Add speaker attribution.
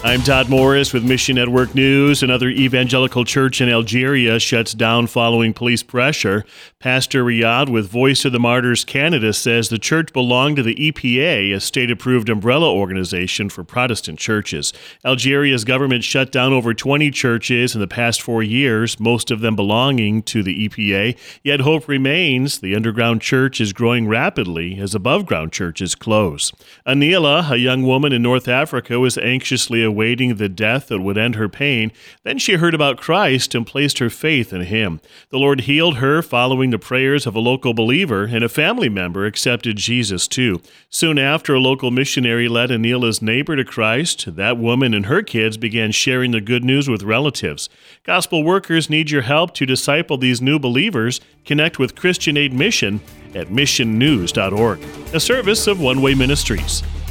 Speaker 1: I'm Todd Morris with Mission Network News. Another evangelical church in Algeria shuts down following police pressure. Pastor Riyad with Voice of the Martyrs Canada says the church belonged to the EPA, a state-approved umbrella organization for Protestant churches. Algeria's government shut down over 20 churches in the past 4 years, most of them belonging to the EPA. Yet hope remains. The underground church is growing rapidly as above-ground churches close. Anila, a young woman in North Africa, was anxiously awaiting the death that would end her pain. Then she heard about Christ and placed her faith in him. The Lord healed her following the prayers of a local believer, and a family member accepted Jesus too. Soon after, a local missionary led Anila's neighbor to Christ. That woman and her kids began sharing the good news with relatives. Gospel workers need your help to disciple these new believers. Connect with Christian Aid Mission at missionnews.org, a service of One Way Ministries.